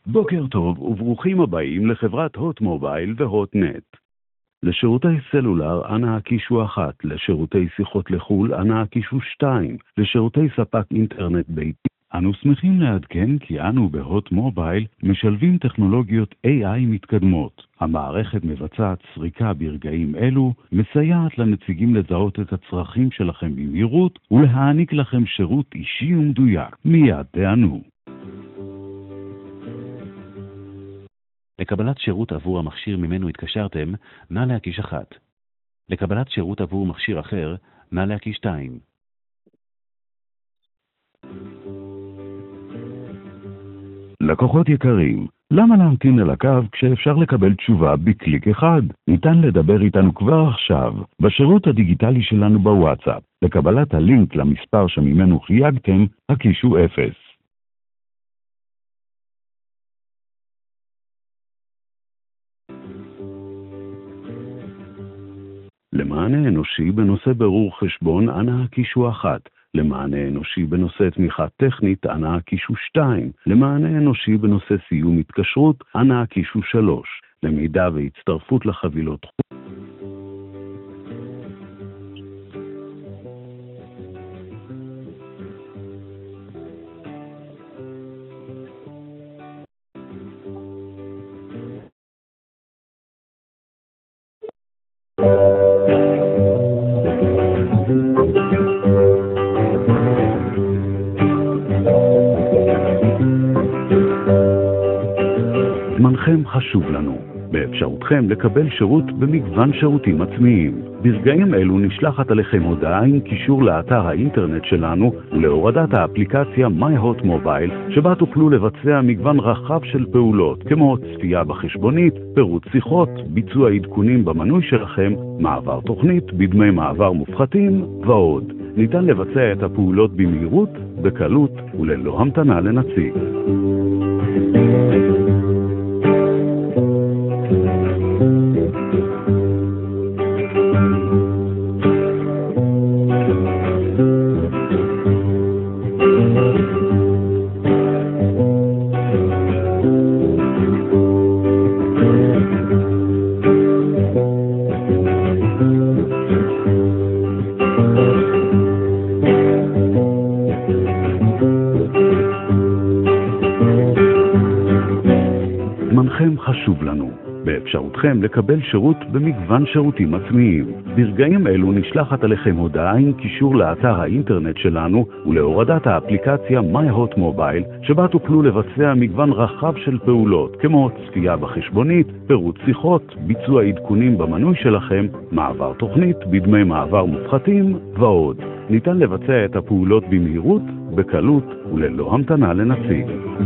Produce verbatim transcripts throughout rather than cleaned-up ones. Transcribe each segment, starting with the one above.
בוקר טוב וברוכים הבאים לחברת הוט מובייל והוט נט. לשירותי סלולר אנא הקישו אחת, לשירותי שיחות לחול אנא הקישו שתיים, לשירותי ספק אינטרנט ביתי. אנו שמחים לעדכן כי אנו בהוט מובייל משלבים טכנולוגיות איי איי מתקדמות. המערכת מבצעת סריקה ברגעים אלו, מסייעת לנציגים לזהות את הצרכים שלכם במהירות ולהעניק לכם שירות אישי ומדויק. מיד תענו. לקבלת שירות עבור המכשיר ממנו התקשרתם, נא להקיש אחת. לקבלת שירות עבור מכשיר אחר, נא להקיש שתיים. לקוחות יקרים, למה להמתין על הקו כשאפשר לקבל תשובה בקליק אחד? ניתן לדבר איתנו כבר עכשיו, בשירות הדיגיטלי שלנו בוואטסאפ. לקבלת הלינק למספר שממנו חייגתם, הקישו אפס. למענה אנושי בנושא ברור חשבון אנא הקישו אחת. למענה אנושי בנושא תמיכה טכנית אנא הקישו שתיים. למענה אנושי בנושא סיום התקשרות אנא הקישו שלוש. למידע והצטרפות לחבילות חוץ. זמנכם חשוב לנו. באפשרותכם לקבל שירות במגוון שירותים עצמיים. ברגעים אלו נשלחת עליכם הודעה עם קישור לאתר האינטרנט שלנו ולהורדת האפליקציה MyHot Mobile, שבה תוכלו לבצע מגוון רחב של פעולות, כמו צפייה בחשבונית, פירוט שיחות, ביצוע עדכונים במנוי שלכם, מעבר תוכנית, בדמי מעבר מופחתים ועוד. ניתן לבצע את הפעולות במהירות, בקלות וללא המתנה לנציג. זמנכם חשוב לנו. באפשרותכם לקבל שירות במגוון שירותים עצמיים. ברגעים אלו נשלחת עליכם הודעה עם קישור לאתר האינטרנט שלנו ולהורדת האפליקציה MyHot Mobile, שבה תוכלו לבצע מגוון רחב של פעולות, כמו צפייה בחשבונית, פירוט שיחות, ביצוע עדכונים במנוי שלכם, מעבר תוכנית, בדמי מעבר מופחתים ועוד. ניתן לבצע את הפעולות במהירות, בקלות וללא המתנה לנציג.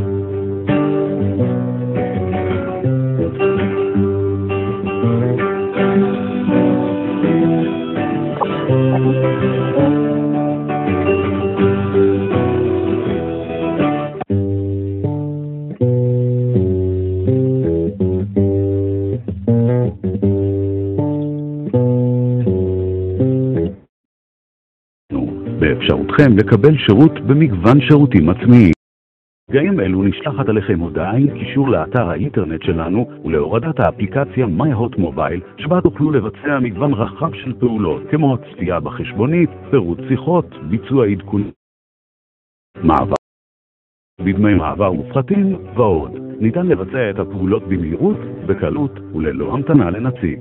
באפשרותכם לקבל שירות במגוון שירותים עצמיים. ברגעים אלו נשלחת עליכם הודעה עם קישור לאתר האינטרנט שלנו ולהורדת האפליקציה MyHot Mobile, שבה תוכלו לבצע מגוון רחב של פעולות, כמו צפייה בחשבונית, פירוט שיחות, ביצוע עדכון, מעבר, בדמי מעבר מופחתים ועוד. ניתן לבצע את הפעולות במהירות, בקלות וללא המתנה לנציג.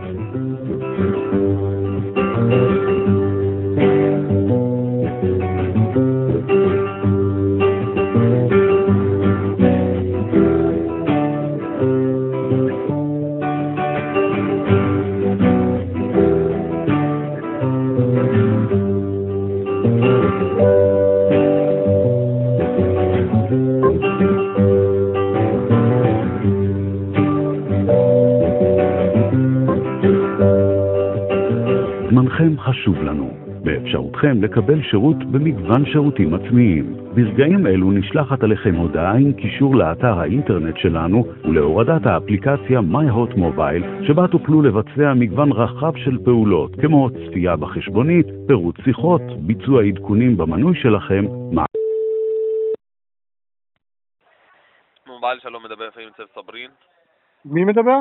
זמנכם חשוב לנו. באפשרותכם לקבל שירות במגוון שירותים עצמיים. ברגעים אלו נשלחת עליכם הודעה עם קישור לאתר האינטרנט שלנו ולהורדת האפליקציה MyHot Mobile, שבה תוכלו לבצע מגוון רחב של פעולות, כמו צפייה בחשבונית, פירוט שיחות, ביצוע עדכונים במנוי שלכם, בעל שלום מדבר פהים מצב סברין. מי מדבר?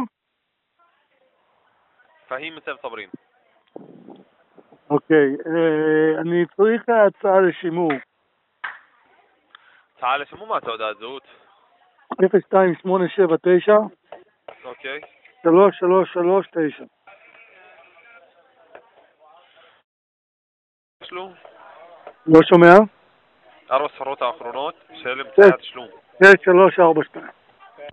פהים מצב סברין. אוקיי, אה, אני צריך הצעה לשימור. הצעה לשימור מה תעודת זהות? אפס שתיים שמונה שבע תשע אוקיי. שלוש שלוש שלוש תשע. תשלום? לא שומע? ארבע ספרות האחרונות של אמצעי התשלום. שש שלוש ארבע שתיים.